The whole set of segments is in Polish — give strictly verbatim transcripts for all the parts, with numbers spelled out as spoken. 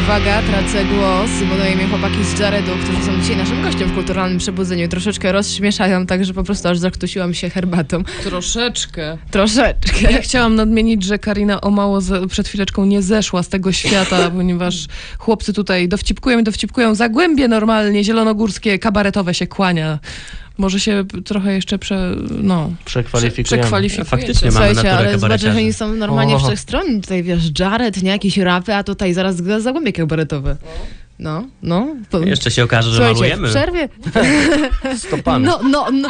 Uwaga, tracę głos, bo daję mi chłopaki z Jaredu, którzy są dzisiaj naszym gościem w Kulturalnym Przebudzeniu. Troszeczkę rozśmieszają, tak że po prostu aż zaktusiłam się herbatą. Troszeczkę. Troszeczkę. Ja chciałam nadmienić, że Karina o mało z, przed chwileczką nie zeszła z tego świata, ponieważ chłopcy tutaj dowcipkują i dowcipkują. Zagłębie normalnie, zielonogórskie, kabaretowe się kłania. Może się trochę jeszcze prze, no, Przekwalifikujemy. przekwalifikujemy. Faktycznie mamy Słuchajcie, naturę ale zobaczę, kabareciarzy. że oni są normalnie O. wszechstronni. Tutaj wiesz, Jared, nie jakieś rapy, a tutaj zaraz zagłębie kabaretowe. No, no. To... Jeszcze się okaże, że Słuchajcie, malujemy. w przerwie... Stopami. No, no, no.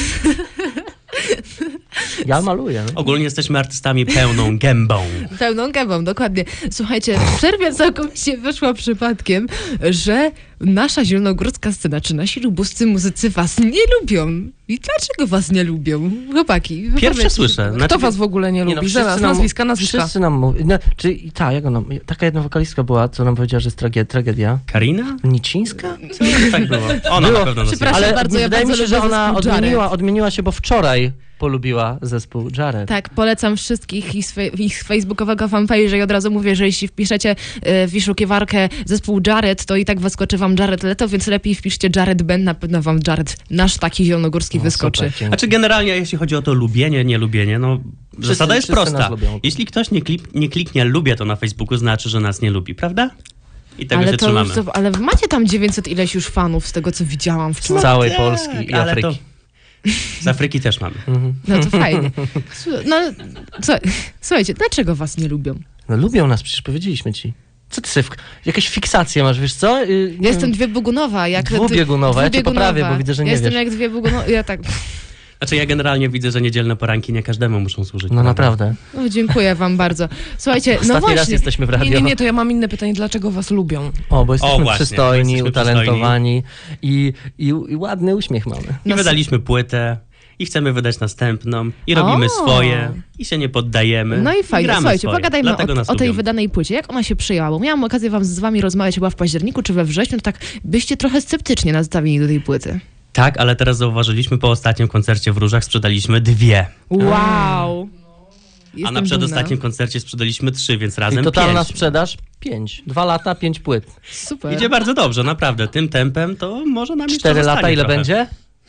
Ja maluję. Ogólnie jesteśmy artystami pełną gębą. Pełną gębą, dokładnie. Słuchajcie, w przerwie całkowicie wyszła przypadkiem, że nasza zielonogórska scena, czy nasi lubuscy muzycy was nie lubią. I dlaczego was nie lubią? Chłopaki, Pierwsze wypowiedzcie. słyszę. Kto Znaczy, was w ogóle nie Nie lubi? no, Zaraz, wszyscy nam- nazwiska, nazwiska. Wszyscy nam mówią. No, czy, ta, jak ona, taka jedna wokalistka była, co nam powiedziała, że jest trage- tragedia. Karina? Nicińska? Co? Tak było. Ona Było. na pewno nas Przepraszam lubi. Ale bardzo, ja wydaje mi bardzo się, że lubię ona zespół odmieniła, Jared. odmieniła się, bo wczoraj polubiła zespół Jared. Tak, polecam wszystkich ich, swe- ich facebookowego fanpage'a i od razu mówię, że jeśli wpiszecie y, w wyszukiwarkę zespół Jared, to i tak wyskoczy wam Jared Leto, więc lepiej wpiszcie Jared Band, na pewno wam Jared, nasz taki zielonogórski No, wyskoczy. super, dzięki. Znaczy generalnie, jeśli chodzi o to lubienie, nie lubienie, no zasada jest wszyscy prosta. nas lubią. Jeśli ktoś nie, klip, nie kliknie lubię to na Facebooku, znaczy, że nas nie lubi, prawda? I tego Ale, się to, trzymamy. to, ale macie tam dziewięćset ileś już fanów z tego, co widziałam Z wczoraj. całej Tak, Polski i ale Afryki. to- Z Afryki też mamy. No to fajnie. Słu- No, słuchaj, słuchajcie, dlaczego was nie lubią? No lubią nas, przecież powiedzieliśmy ci. Co ty sobie, w... jakieś fiksacje masz, wiesz co? Yy, Ja jestem dwubiegunowa. Jak ty- Dwubiegunowa, ja cię dwubiegunowa. poprawię, bo widzę, że nie ja jestem wiesz. jak dwie biegunowe. Ja tak. Znaczy ja generalnie widzę, że niedzielne poranki nie każdemu muszą służyć. No prawda? naprawdę. O, dziękuję wam bardzo. Słuchajcie, no Ostatni raz właśnie. jesteśmy w radio. Nie, nie, nie, to ja mam inne pytanie. Dlaczego was lubią? O, bo jesteśmy O, właśnie, przystojni, bo jesteśmy utalentowani i, i, i ładny uśmiech mamy. I No, wydaliśmy płytę i chcemy wydać następną i robimy O. swoje i się nie poddajemy. No i fajnie. gramy Słuchajcie, swoje. pogadajmy Dlatego o, nas o tej lubią. wydanej płycie. Jak ona się przyjęła? Bo miałam okazję wam z wami rozmawiać chyba w październiku czy we wrześniu, to tak byście trochę sceptycznie nastawieni do tej płyty. Tak, ale teraz zauważyliśmy po ostatnim koncercie w Różach sprzedaliśmy dwie. Wow. A Jestem na przedostatnim dumna. koncercie sprzedaliśmy trzy, więc razem I totalna pięć. sprzedaż? Pięć. Dwa lata, pięć płyt. Super. Idzie bardzo dobrze, naprawdę. Tym tempem to może nam jeszcze Cztery lata, zostanie ile trochę. będzie?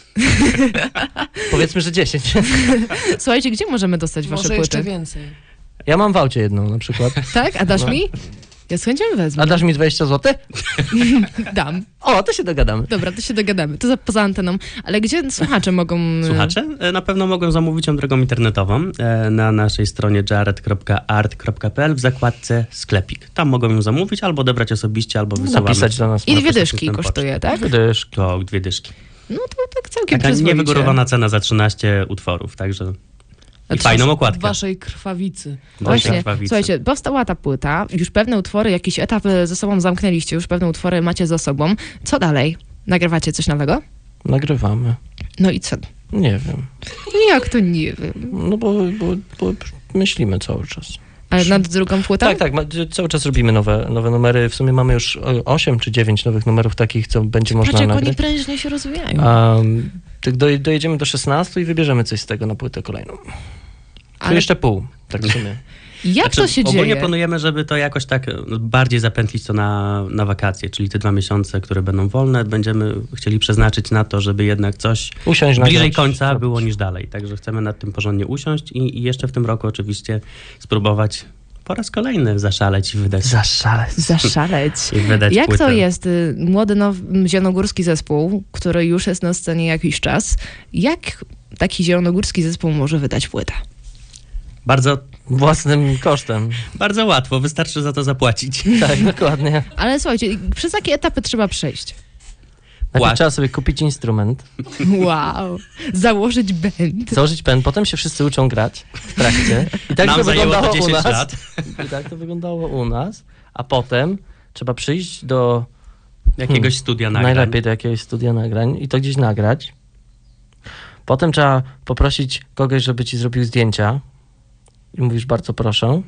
Powiedzmy, że dziesięć. Słuchajcie, gdzie możemy dostać wasze Może jeszcze płyty? więcej. Ja mam w aucie jedną na przykład. Tak? A dasz No. mi? Ja z chęcią wezmę. A dasz mi dwadzieścia złotych? Dam. O, to się dogadamy. Dobra, to się dogadamy. To za, poza anteną. Ale gdzie słuchacze mogą... Słuchacze e, na pewno mogą zamówić ją drogą internetową e, na naszej stronie jared kropka art kropka p l w zakładce sklepik. Tam mogą ją zamówić albo odebrać osobiście, albo wysyłamy. Napisać do nas. I dwie Proszę, dyszki system kosztuje, poczty. tak? Wydysz. To dwie dyszki. No to tak całkiem Taka przyzwoicie. niewygórowana cena za trzynaście utworów, także i Znaczy, fajną w okładkę. waszej krwawicy. Właśnie, krwawicy. słuchajcie, powstała ta płyta, już pewne utwory, jakiś etap ze sobą zamknęliście, już pewne utwory macie za sobą. Co dalej? Nagrywacie coś nowego? Nagrywamy. No i co? Nie wiem. Jak to nie wiem? No bo, bo, bo myślimy cały czas. Ale nad drugą płytą? Tak, tak. Ma, cały czas robimy nowe, nowe numery. W sumie mamy już osiem czy dziewięć nowych numerów takich, co będzie Patrz, można jak oni nagrać. prężnie się rozwijają. Um, tak do, dojedziemy do szesnastu i wybierzemy coś z tego na płytę kolejną. Tu Ale jeszcze pół, tak w sumie. jak Znaczy, to się ogólnie dzieje? planujemy, żeby to jakoś tak bardziej zapętlić to na, na wakacje, czyli te dwa miesiące, które będą wolne, będziemy chcieli przeznaczyć na to, żeby jednak coś Usiąść, bliżej nagrać, końca zrobić. było niż dalej. Także chcemy nad tym porządnie usiąść i, i jeszcze w tym roku oczywiście spróbować po raz kolejny zaszaleć i wydać, Zaszaleć. Zaszaleć. i wydać Jak płytę. to jest? y, Młody now, zielonogórski zespół, który już jest na scenie jakiś czas. Jak taki zielonogórski zespół może wydać płytę? Bardzo, Własnym kosztem. bardzo łatwo, wystarczy za to zapłacić. Tak, dokładnie. Ale słuchajcie, przez jakie etapy trzeba przejść? Najpierw Właśnie. trzeba sobie kupić instrument, Wow. Założyć band. założyć pen, potem się wszyscy uczą grać w trakcie. I tak Nam to zajęło wyglądało to u dziesięć nas. lat. I tak to wyglądało u nas. A potem trzeba przyjść do Jakiegoś Hmm. studia nagrań. najlepiej do jakiegoś studia nagrań i to gdzieś nagrać. Potem trzeba poprosić kogoś, żeby ci zrobił zdjęcia. I mówisz bardzo proszę.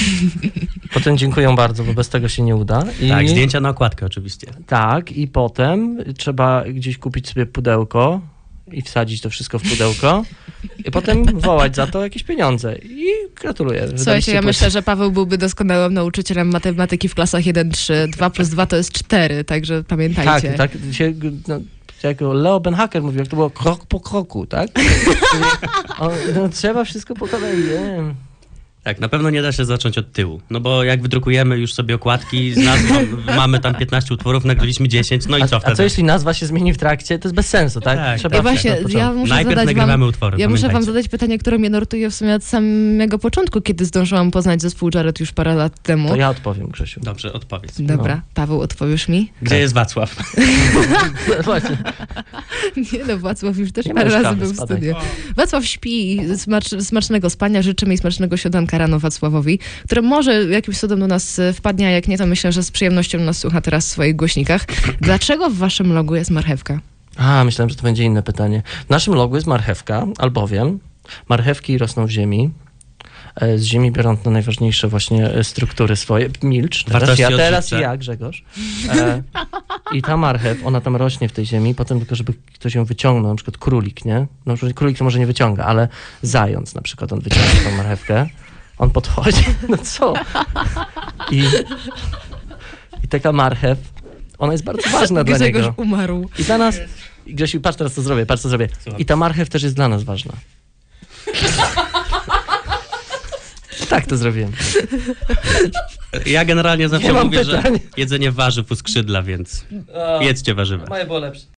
Potem dziękuję bardzo, bo bez tego się nie uda. I Tak, zdjęcia na okładkę oczywiście. Tak, i potem trzeba gdzieś kupić sobie pudełko i wsadzić to wszystko w pudełko i potem wołać za to jakieś pieniądze. I gratuluję. Słuchajcie, wydaliście ja płytę. myślę, że Paweł byłby doskonałym nauczycielem matematyki w klasach jeden trzy. dwa plus dwa to jest cztery, także pamiętajcie. Tak, tak się, no, jak Leo Benhacker mówił, jak to było krok po kroku, tak? Czyli, o, no, trzeba wszystko po kolei. Nie? Tak, na pewno nie da się zacząć od tyłu, no bo jak wydrukujemy już sobie okładki, z nazwą, mamy tam piętnaście utworów, nagraliśmy dziesięć, no i co A, wtedy? a co jeśli nazwa się zmieni w trakcie? To jest bez sensu, tak? Tak, Trzeba I tak, właśnie, od początku. ja muszę Najpierw zadać nagrywamy wam, utwory, ja muszę wam pamiętajcie. zadać pytanie, które mnie nurtuje w sumie od samego początku, kiedy zdążyłam poznać zespół Jared już parę lat temu. To ja odpowiem, Grzesiu. Dobrze, odpowiedz. Dobra, No. Paweł, odpowiesz mi? Gdzie jest Wacław? Właśnie. Nie no, Wacław już też Nie parę ma już razy kawy, był w spadaj. studiu. Wacław śpi, smacz, smacznego spania, życzymy i smacznego śniadanka rano Wacławowi, który może jakimś cudem do nas e, wpadnie, a jak nie, to myślę, że z przyjemnością nas słucha teraz w swoich głośnikach. Dlaczego w waszym logu jest marchewka? A, myślałem, że to będzie inne pytanie. W naszym logu jest marchewka, albowiem marchewki rosną w ziemi. E, Z ziemi biorą te najważniejsze właśnie e, struktury swoje. Milcz, teraz Wartości ja, teraz odżywcze. ja, Grzegorz. E, I ta marchew, ona tam rośnie w tej ziemi, potem tylko, żeby ktoś ją wyciągnął, na przykład królik, nie? No królik to może nie wyciąga, ale zając na przykład, on wyciąga tą marchewkę, on podchodzi, no co? I, i taka marchew, ona jest bardzo ważna dla Grzegorz niego. umarł. I dla nas, i Grzesiu, patrz teraz co zrobię, patrz co zrobię. I ta marchew też jest dla nas ważna. Tak to zrobiłem. Ja generalnie zawsze Nie mam mówię, pytań. że jedzenie warzyw u skrzydla, więc jedzcie warzywa. Moje było lepsze.